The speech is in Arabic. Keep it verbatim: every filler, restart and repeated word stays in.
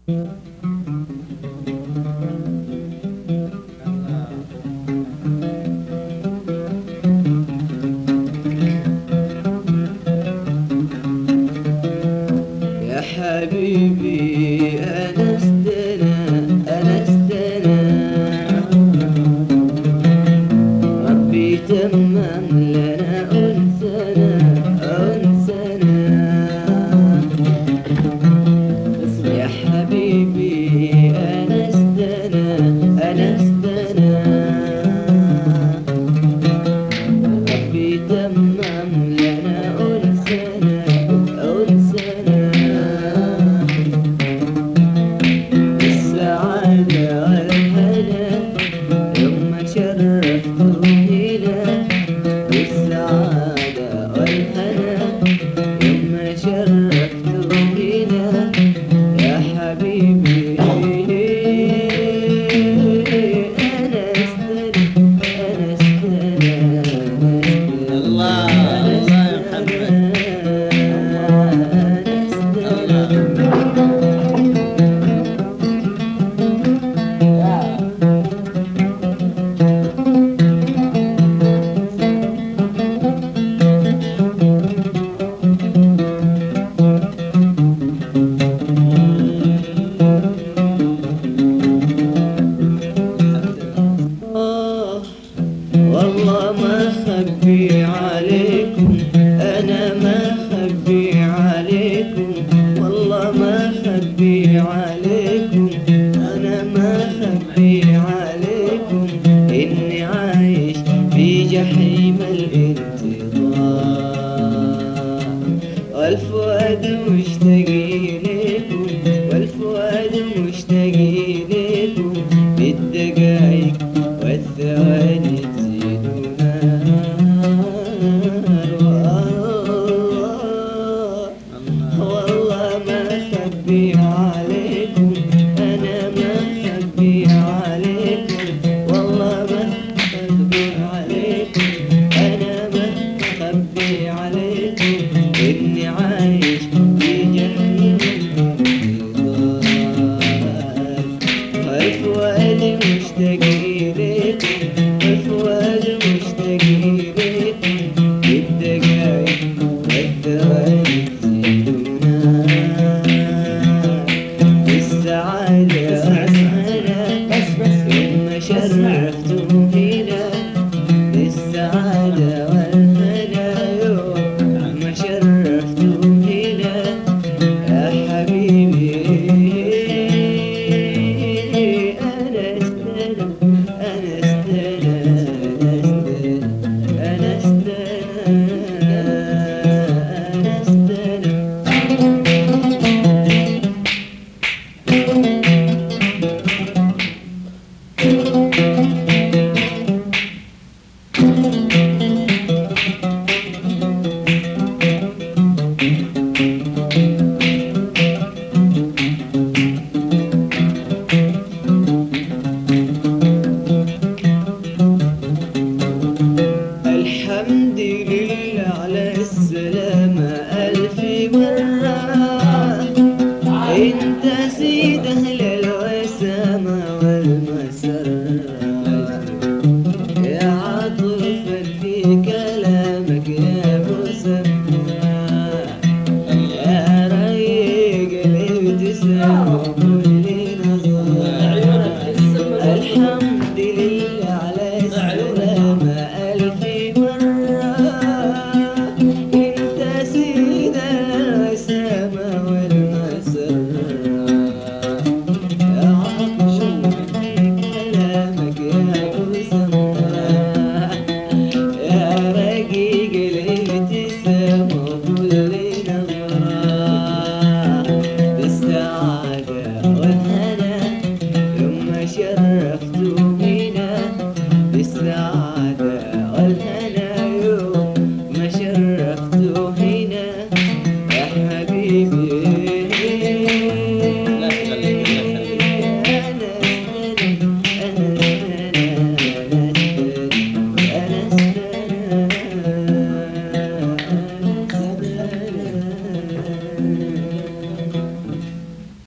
يا حبيبي أنستنا أنستنا ربي تمم لنا أنسنا أنسنا يا حبيبي أنستنا أنستنا ربي تمم لنا أنسنا أنسنا السعادة والهنا يوم شرفتونينا السعادة والهنا يوم شرفتونينا يا حبيبي أنا استنى أنا استنى الله الله يا محمد. آه والله ما خبي عليكم أنا ما خبي عليكم والله ما خبي عليكم أنا ما خبي عليكم إني عايش في جحيم الانتظار والفؤاد مشتاق إليكم والفؤاد مشتاق إليكم بالدقايق والثواني تزيدنا والله ما خبي عليكم أنا ما خبي عليكم والله ما خبي عليكم أنا ما خبي عليكم إني عايش في جحيم الانتظار والفؤاد مشتاق إليكم والفؤاد مشتاق إليكم بالدقايق والثواني تزيدنا بالسعادة والهنا ثم شرفتم فينا بالسعادة والهنا يوم شرفتم فينا يا حبيبي أنا استنى أنا استنى أنا استنى أنا استنى الحمد لله على السلامة ألف مرة أنت سيد أهل الوسامة والمسرة يا عاطفا في كلامك يا مسمى يا ريق الابتسامة